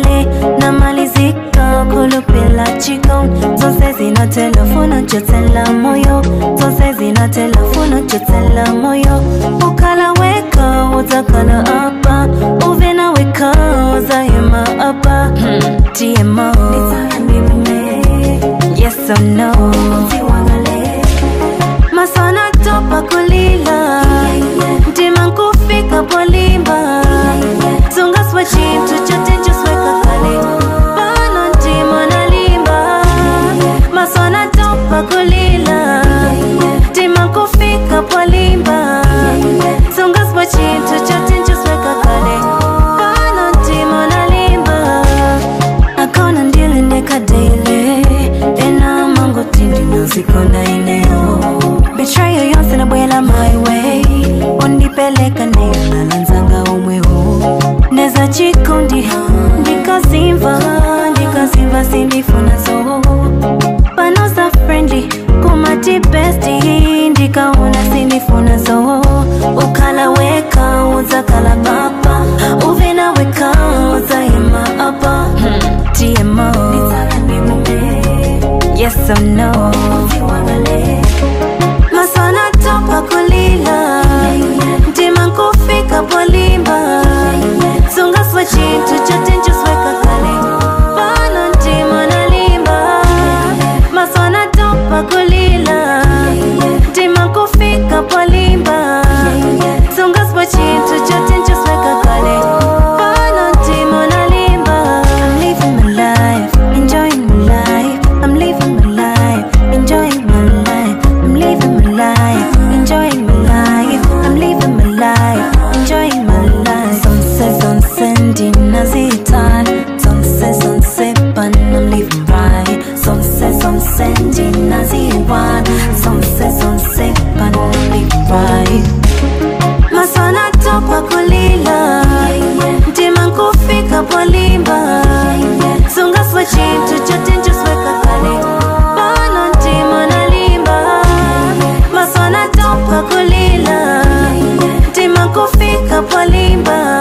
kale na malizika kulupila chiko zonse zina telefona chotela moyo zonse zina telefona chotela moyo ukala weka utakala apa uvena weka uzayema apa TMO yes or no masana topa kulila ntima nkufika polimba tunga swachi tuchote njusweka kale bana ntima nalimba masana topa kulila ntima nkufika polimba tunga swachi tuchote njusweka kale bana ntima nalimba akona ndile neka daily ena mango tindi nazikonda ineo betrayal yonse na bwela my way ondipeleka neyo nalanzanga umweho neza chikundi ndikazimva sindifuna so panosa friendly kumati bestie ndikaona sindifuna so ukala weka uzakala papa uvena weka uzayema apa TMO yes or no masana topa kulila ntima nkufika polimba sunga swachi tuchote njusweka kale bana ntima nalimba masana topa kulila ntima nkufika polimba sunga swachi tuchote njusweka kale bana ntima nalimba I'm living my life, enjoying my life. I'm living my life, enjoying my life. I'm living my life, enjoying my life. I'm living my life, enjoying my life. Sonse ndina zitan, sonse pan. I'm living right. Sonse ndina ziwan, sonse pan. I'm living right. Masana topa kulila, ntima nkufika polimba. Sunga swachi tuchote njusweka kale bana ntima nalimba masana topa kulila ntima nkufika polimba